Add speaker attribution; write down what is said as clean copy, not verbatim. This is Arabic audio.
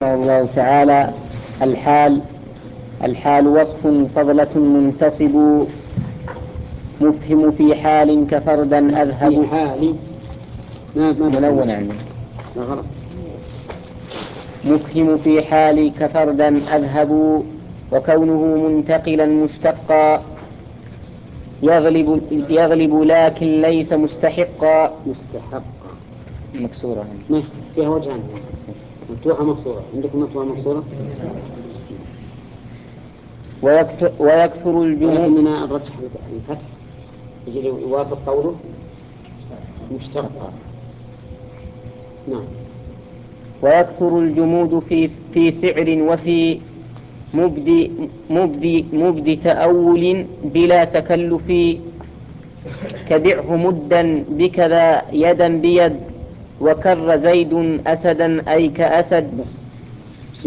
Speaker 1: الله تعالى. الحال وصف فضلة منتصب مفهم في حال كفردا أذهب
Speaker 2: في حال
Speaker 1: منون عنه
Speaker 2: لا غلط.
Speaker 1: مفهم في حال كفردا أذهب وكونه منتقلا مشتقا يغلب لكن ليس مستحقا مكسورة
Speaker 2: فيها وجهان، مفتوحة مكسورة. عندكم مفتوحة مكسورة.
Speaker 1: ويكثر الجمود
Speaker 2: ولكننا نرجح الفتح يجي يوافق قوله مشتقا. نعم.
Speaker 1: ويكثر الجمود في سعر وفي مبدي تأول بلا تكلف كبعه مدا بكذا يدا بيد وكر زيد أسدا أي كأسد.
Speaker 2: بس